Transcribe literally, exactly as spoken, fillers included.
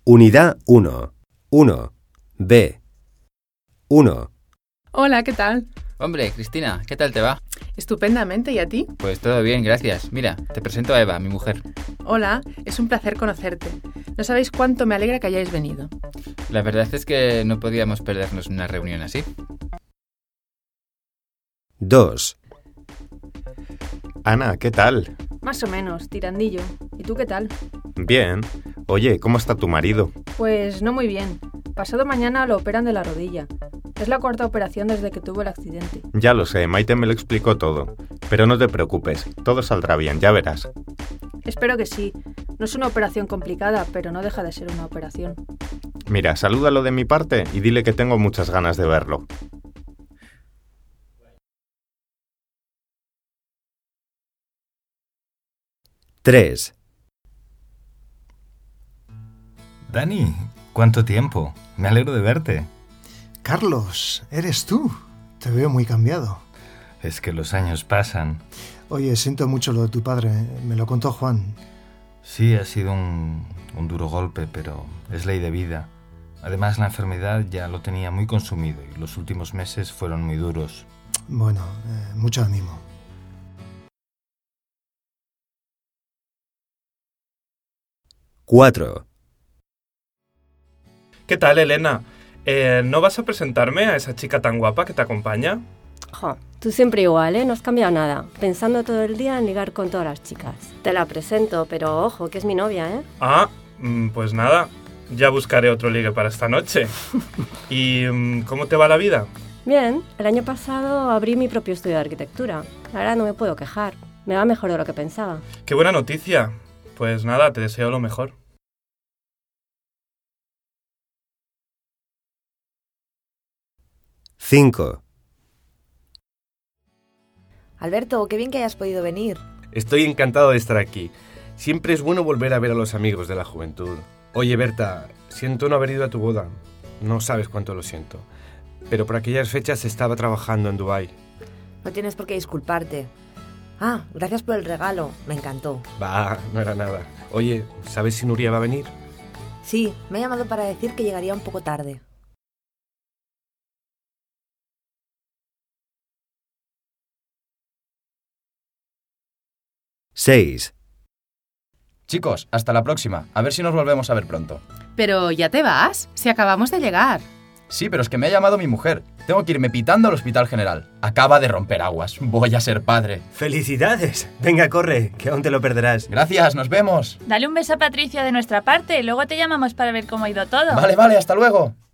Unidad uno. uno. B. uno. Hola, ¿qué tal? Hombre, Cristina, ¿qué tal te va? Estupendamente, ¿y a ti? Pues todo bien, gracias. Mira, te presento a Eva, mi mujer. Hola, es un placer conocerte. No sabéis cuánto me alegra que hayáis venido. La verdad es que no podíamos perdernos una reunión así. dos. Ana, ¿qué tal? Más o menos, tirandillo. ¿Y tú qué tal? Bien. Oye, ¿cómo está tu marido? Pues no muy bien. Pasado mañana lo operan de la rodilla. Es la cuarta operación desde que tuvo el accidente. Ya lo sé, Maite me lo explicó todo. Pero no te preocupes, todo saldrá bien, ya verás. Espero que sí. No es una operación complicada, pero no deja de ser una operación. Mira, salúdalo de mi parte y dile que tengo muchas ganas de verlo. tres. Dani, ¿cuánto tiempo? Me alegro de verte. Carlos, ¿eres tú? Te veo muy cambiado. Es que los años pasan. Oye, siento mucho lo de tu padre. Me lo contó Juan. Sí, ha sido un, un duro golpe, pero es ley de vida. Además, la enfermedad ya lo tenía muy consumido y los últimos meses fueron muy duros. Bueno, eh, mucho ánimo. cuatro. ¿Qué tal, Elena? Eh, ¿No vas a presentarme a esa chica tan guapa que te acompaña? Jo, tú siempre igual, ¿eh? No has cambiado nada. Pensando todo el día en ligar con todas las chicas. Te la presento, pero ojo, que es mi novia, ¿eh? Ah, pues nada. Ya buscaré otro ligue para esta noche. ¿Y cómo te va la vida? Bien, el año pasado abrí mi propio estudio de arquitectura. Ahora no me puedo quejar. Me va mejor de lo que pensaba. ¡Qué buena noticia! Pues nada, te deseo lo mejor. cinco. Alberto, qué bien que hayas podido venir. Estoy encantado de estar aquí. Siempre es bueno volver a ver a los amigos de la juventud. Oye, Berta, siento no haber ido a tu boda. No sabes cuánto lo siento. Pero por aquellas fechas estaba trabajando en Dubái. No tienes por qué disculparte. Ah, gracias por el regalo. Me encantó. Va, no era nada. Oye, ¿sabes si Nuria va a venir? Sí, me ha llamado para decir que llegaría un poco tarde. seis. Chicos, hasta la próxima. A ver si nos volvemos a ver pronto. Pero ya te vas, si acabamos de llegar. Sí, pero es que me ha llamado mi mujer. Tengo que irme pitando al Hospital General. Acaba de romper aguas. Voy a ser padre. ¡Felicidades! Venga, corre, que aún te lo perderás. Gracias, nos vemos. Dale un beso a Patricia de nuestra parte y luego te llamamos para ver cómo ha ido todo. Vale, vale, hasta luego.